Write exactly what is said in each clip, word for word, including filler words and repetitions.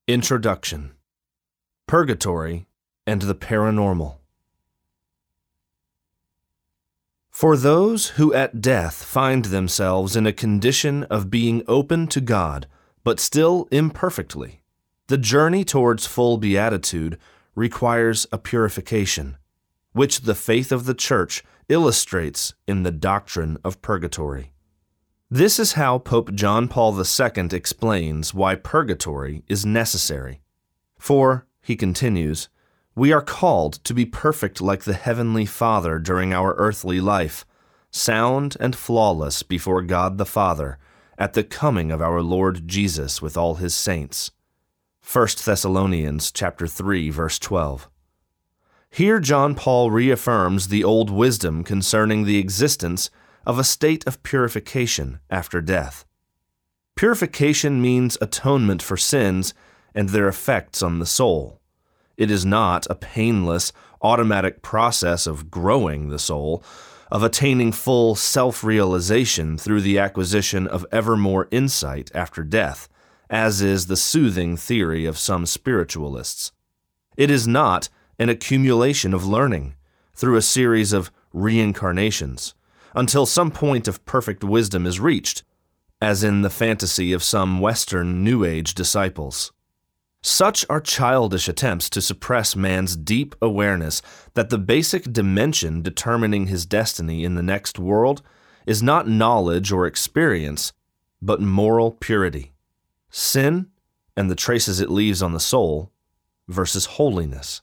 Introduction. Purgatory and the Paranormal. For those who at death find themselves in a condition of being open to God, but still imperfectly, the journey towards full beatitude requires a purification, which the faith of the Church illustrates in the doctrine of purgatory. This is how Pope John Paul the Second explains why purgatory is necessary. For, he continues, we are called to be perfect like the Heavenly Father during our earthly life, sound and flawless before God the Father, at the coming of our Lord Jesus with all his saints. First Thessalonians chapter three, verse twelve. Here John Paul reaffirms the old wisdom concerning the existence of a state of purification after death. Purification means atonement for sins and their effects on the soul. It is not a painless, automatic process of growing the soul, of attaining full self-realization through the acquisition of ever more insight after death, as is the soothing theory of some spiritualists. It is not an accumulation of learning through a series of reincarnations, until some point of perfect wisdom is reached, as in the fantasy of some Western New Age disciples. Such are childish attempts to suppress man's deep awareness that the basic dimension determining his destiny in the next world is not knowledge or experience, but moral purity, sin, and the traces it leaves on the soul, versus holiness.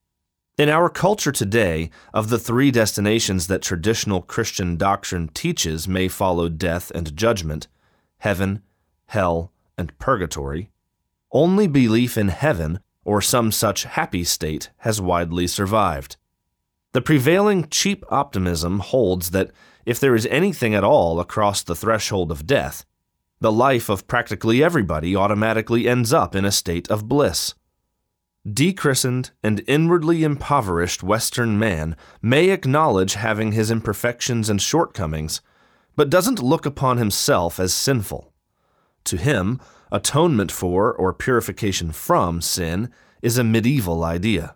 In our culture today, of the three destinations that traditional Christian doctrine teaches may follow death and judgment, heaven, hell, and purgatory, only belief in heaven or some such happy state has widely survived. The prevailing cheap optimism holds that if there is anything at all across the threshold of death, the life of practically everybody automatically ends up in a state of bliss. Dechristened and inwardly impoverished Western man may acknowledge having his imperfections and shortcomings, but doesn't look upon himself as sinful. To him, atonement for or purification from sin is a medieval idea.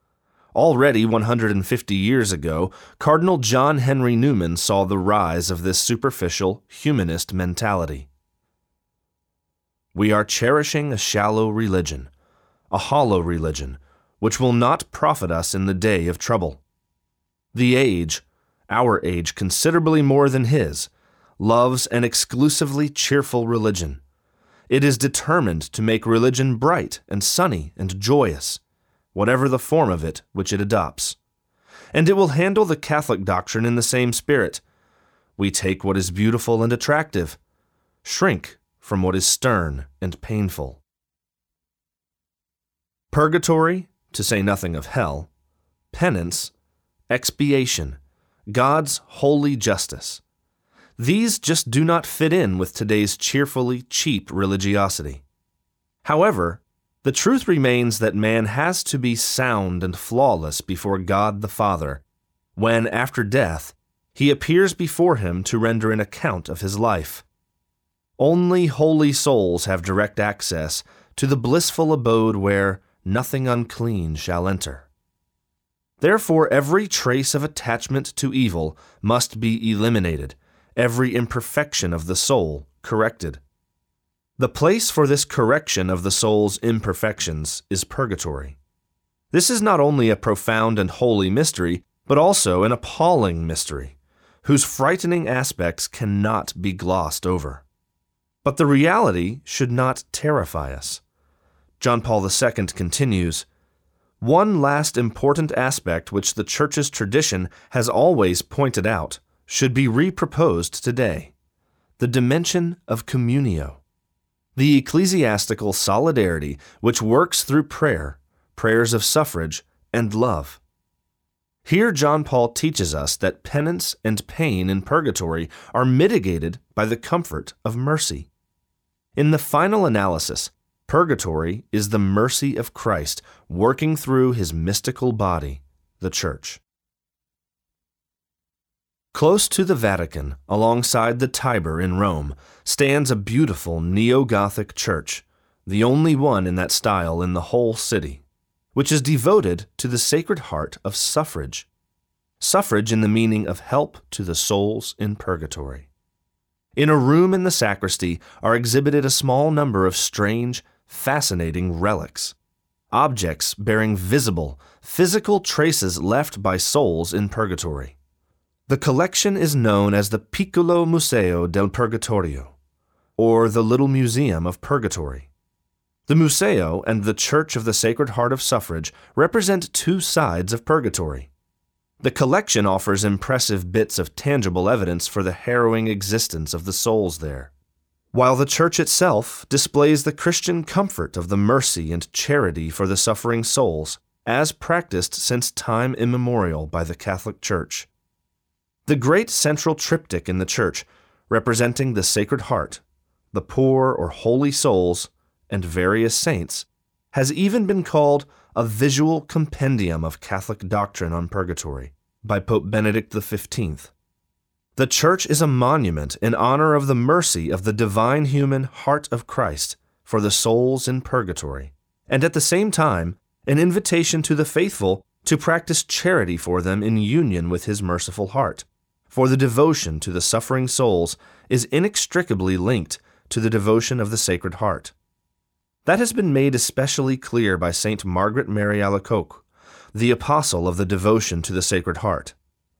Already one hundred fifty years ago, Cardinal John Henry Newman saw the rise of this superficial, humanist mentality. We are cherishing a shallow religion, a hollow religion, which will not profit us in the day of trouble. The age, our age considerably more than his, loves an exclusively cheerful religion. It is determined to make religion bright and sunny and joyous, whatever the form of it which it adopts. And it will handle the Catholic doctrine in the same spirit. We take what is beautiful and attractive, shrink from what is stern and painful. Purgatory, to say nothing of hell, penance, expiation, God's holy justice. These just do not fit in with today's cheerfully cheap religiosity. However, the truth remains that man has to be sound and flawless before God the Father, when, after death, he appears before him to render an account of his life. Only holy souls have direct access to the blissful abode where nothing unclean shall enter. Therefore, every trace of attachment to evil must be eliminated, every imperfection of the soul corrected. The place for this correction of the soul's imperfections is purgatory. This is not only a profound and holy mystery, but also an appalling mystery, whose frightening aspects cannot be glossed over. But the reality should not terrify us. John Paul the Second continues, one last important aspect which the Church's tradition has always pointed out should be reproposed today, the dimension of communio, the ecclesiastical solidarity which works through prayer, prayers of suffrage, and love. Here John Paul teaches us that penance and pain in purgatory are mitigated by the comfort of mercy. In the final analysis, purgatory is the mercy of Christ working through his mystical body, the Church. Close to the Vatican, alongside the Tiber in Rome, stands a beautiful neo-Gothic church, the only one in that style in the whole city, which is devoted to the Sacred Heart of Suffrage. Suffrage in the meaning of help to the souls in purgatory. In a room in the sacristy are exhibited a small number of strange, fascinating relics, objects bearing visible, physical traces left by souls in purgatory. The collection is known as the Piccolo Museo del Purgatorio, or the Little Museum of Purgatory. The Museo and the Church of the Sacred Heart of Suffrage represent two sides of purgatory. The collection offers impressive bits of tangible evidence for the harrowing existence of the souls there, while the church itself displays the Christian comfort of the mercy and charity for the suffering souls, as practiced since time immemorial by the Catholic Church. The great central triptych in the church, representing the Sacred Heart, the poor or holy souls, and various saints, has even been called a visual compendium of Catholic doctrine on purgatory by Pope Benedict the fifteenth. The church is a monument in honor of the mercy of the divine human heart of Christ for the souls in purgatory, and at the same time, an invitation to the faithful to practice charity for them in union with his merciful heart, for the devotion to the suffering souls is inextricably linked to the devotion of the Sacred Heart. That has been made especially clear by Saint Margaret Mary Alacoque, the apostle of the devotion to the Sacred Heart.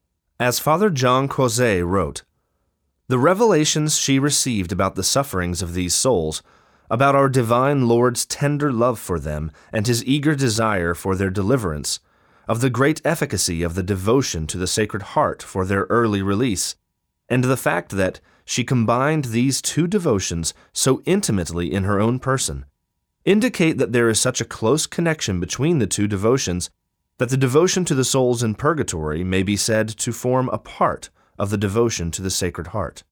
As Father John Croizet wrote, "The revelations she received about the sufferings of these souls, about our divine Lord's tender love for them and his eager desire for their deliverance, of the great efficacy of the devotion to the Sacred Heart for their early release, and the fact that she combined these two devotions so intimately in her own person, indicate that there is such a close connection between the two devotions that the devotion to the souls in purgatory may be said to form a part of the devotion to the Sacred Heart."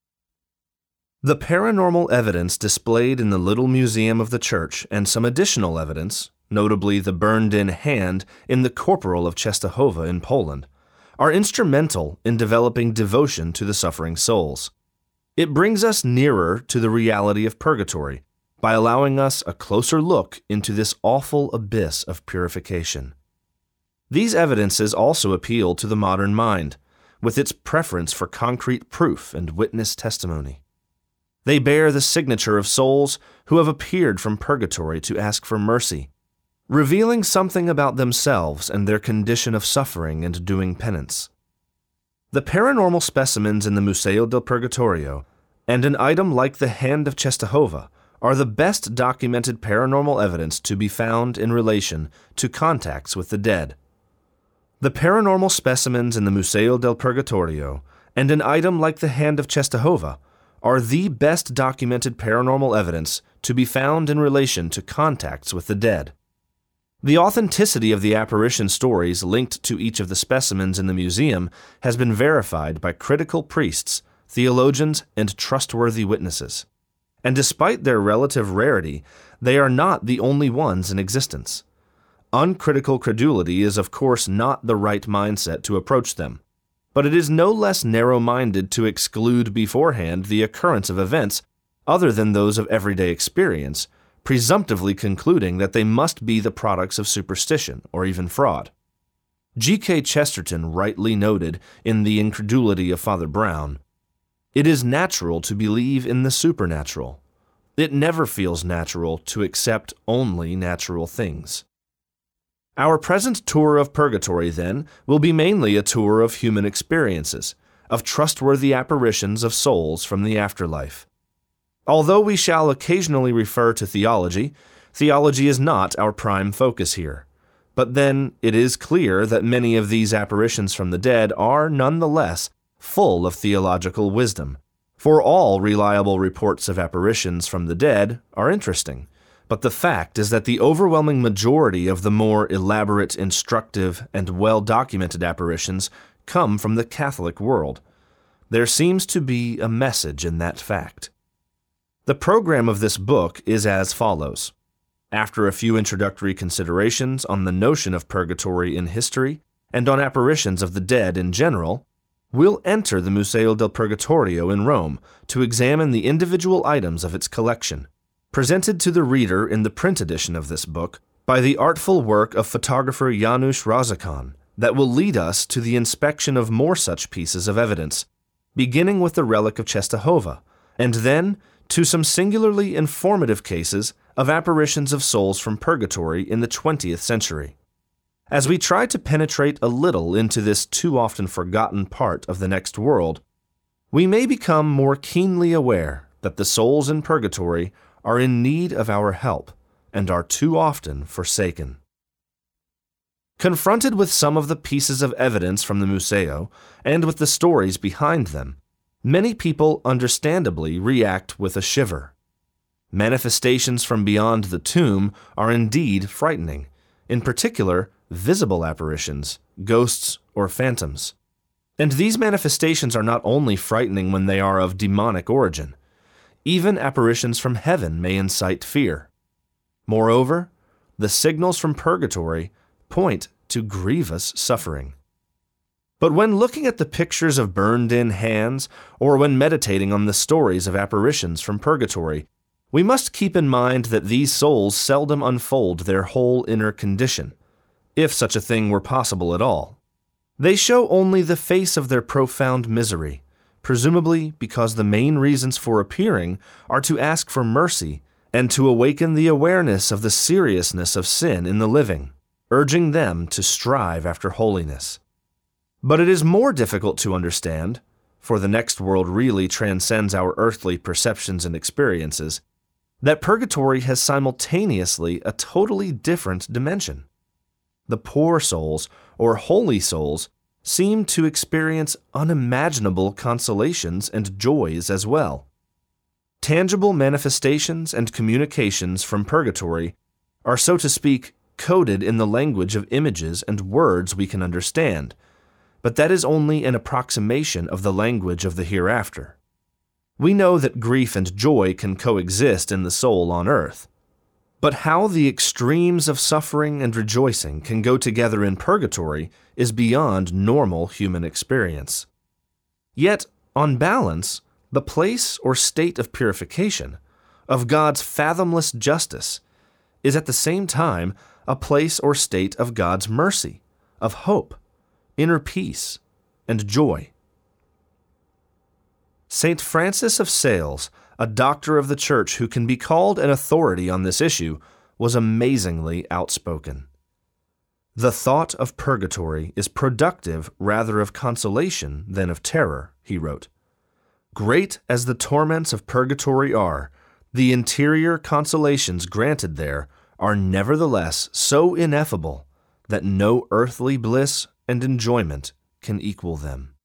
The paranormal evidence displayed in the little museum of the church and some additional evidence, notably the burned-in hand in the Corporal of Czestochowa in Poland, are instrumental in developing devotion to the suffering souls. It brings us nearer to the reality of purgatory by allowing us a closer look into this awful abyss of purification. These evidences also appeal to the modern mind, with its preference for concrete proof and witness testimony. They bear the signature of souls who have appeared from purgatory to ask for mercy, revealing something about themselves and their condition of suffering and doing penance. The paranormal specimens in the Museo del Purgatorio and an item like the Hand of Czestochowa are the best documented paranormal evidence to be found in relation to contacts with the dead. The paranormal specimens in the Museo del Purgatorio and an item like the Hand of Czestochowa are the best documented paranormal evidence to be found in relation to contacts with the dead. The authenticity of the apparition stories linked to each of the specimens in the museum has been verified by critical priests, theologians, and trustworthy witnesses. And despite their relative rarity, they are not the only ones in existence. Uncritical credulity is of course not the right mindset to approach them, but it is no less narrow-minded to exclude beforehand the occurrence of events other than those of everyday experience, presumptively concluding that they must be the products of superstition or even fraud. G K Chesterton rightly noted in The Incredulity of Father Brown, "It is natural to believe in the supernatural. It never feels natural to accept only natural things." Our present tour of purgatory, then, will be mainly a tour of human experiences, of trustworthy apparitions of souls from the afterlife. Although we shall occasionally refer to theology, theology is not our prime focus here. But then it is clear that many of these apparitions from the dead are, nonetheless, full of theological wisdom, for all reliable reports of apparitions from the dead are interesting. But the fact is that the overwhelming majority of the more elaborate, instructive, and well-documented apparitions come from the Catholic world. There seems to be a message in that fact. The program of this book is as follows. After a few introductory considerations on the notion of purgatory in history and on apparitions of the dead in general, we'll enter the Museo del Purgatorio in Rome to examine the individual items of its collection, presented to the reader in the print edition of this book by the artful work of photographer Janusz Rozakon, that will lead us to the inspection of more such pieces of evidence, beginning with the relic of Czestochowa, and then to some singularly informative cases of apparitions of souls from purgatory in the twentieth century. As we try to penetrate a little into this too often forgotten part of the next world, we may become more keenly aware that the souls in purgatory are in need of our help and are too often forsaken. Confronted with some of the pieces of evidence from the Museo and with the stories behind them, many people understandably react with a shiver. Manifestations from beyond the tomb are indeed frightening, in particular, visible apparitions, ghosts, or phantoms. And these manifestations are not only frightening when they are of demonic origin. Even apparitions from heaven may incite fear. Moreover, the signals from purgatory point to grievous suffering. But when looking at the pictures of burned-in hands, or when meditating on the stories of apparitions from purgatory, we must keep in mind that these souls seldom unfold their whole inner condition, if such a thing were possible at all. They show only the face of their profound misery, presumably because the main reasons for appearing are to ask for mercy and to awaken the awareness of the seriousness of sin in the living, urging them to strive after holiness. But it is more difficult to understand, for the next world really transcends our earthly perceptions and experiences, that purgatory has simultaneously a totally different dimension. The poor souls, or holy souls, seem to experience unimaginable consolations and joys as well. Tangible manifestations and communications from purgatory are, so to speak, coded in the language of images and words we can understand, but that is only an approximation of the language of the hereafter. We know that grief and joy can coexist in the soul on earth. But how the extremes of suffering and rejoicing can go together in purgatory is beyond normal human experience. Yet, on balance, the place or state of purification, of God's fathomless justice, is at the same time a place or state of God's mercy, of hope, inner peace, and joy. Saint Francis of Sales, a doctor of the Church who can be called an authority on this issue, was amazingly outspoken. The thought of purgatory is productive rather of consolation than of terror, he wrote. Great as the torments of purgatory are, the interior consolations granted there are nevertheless so ineffable that no earthly bliss and enjoyment can equal them.